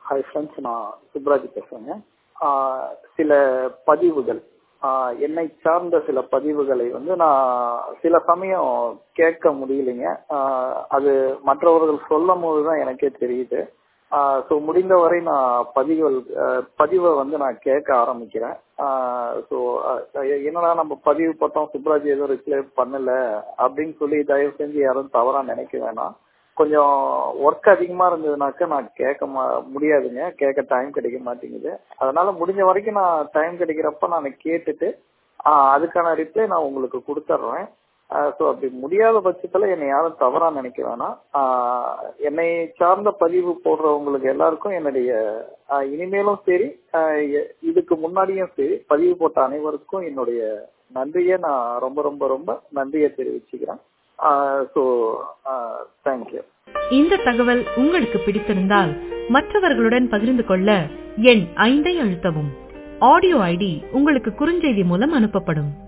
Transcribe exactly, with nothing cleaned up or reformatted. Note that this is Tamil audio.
ஹாய் ஃப்ரெண்ட்ஸ், நான் சுப்ராஜ் பேசுறேங்க. ஆஹ் சில பதிவுகள், ஆஹ் என்னை சார்ந்த சில பதிவுகளை வந்து நான் சில சமயம் கேட்க முடியலைங்க. ஆஹ் அது மற்றவர்கள் சொல்லும் போதுதான் எனக்கே தெரியுது. ஸோ முடிந்தவரை நான் பதிவுகள் அஹ் பதிவை வந்து நான் கேட்க ஆரம்பிக்கிறேன். ஸோ என்னடா நம்ம பதிவு போட்டோம், சுப்ராஜ் எதுவும் ரிப்ளை பண்ணல அப்படின்னு சொல்லி தயவு செஞ்சு யாரும் தவறா நினைக்க வேணாம். கொஞ்சம் ஒர்க் அதிகமா இருந்ததுனாக்க நான் கேட்க மா முடியாதுங்க, கேட்க டைம் கிடைக்க மாட்டேங்குது. அதனால முடிஞ்ச வரைக்கும் நான் டைம் கிடைக்கிறப்ப நான் கேட்டுட்டு ஆஹ் அதுக்கான ரிப்ளை நான் உங்களுக்கு கொடுத்துட்றேன். ஸோ அப்படி முடியாத பட்சத்துல என்னை யாரும் தவறா நினைக்க வேணாம். ஆஹ் என்னை சார்ந்த பதிவு போடுறவங்களுக்கு எல்லாருக்கும் என்னுடைய ஆஹ் இனிமேலும் சரி, ஆஹ் இதுக்கு முன்னாடியும் சரி, பதிவு போட்ட அனைவருக்கும் என்னுடைய நன்றியை நான் ரொம்ப ரொம்ப ரொம்ப நன்றியை தெரிவிச்சுக்கிறேன். So thank you. இந்த தகவல் உங்களுக்கு பிடித்திருந்தால் மற்றவர்களுடன் பகிர்ந்து கொள்ள எண் ஐந்தை அழுத்தவும். ஆடியோ ஐடி உங்களுக்கு குறுஞ்செய்தி மூலம் அனுப்பப்படும்.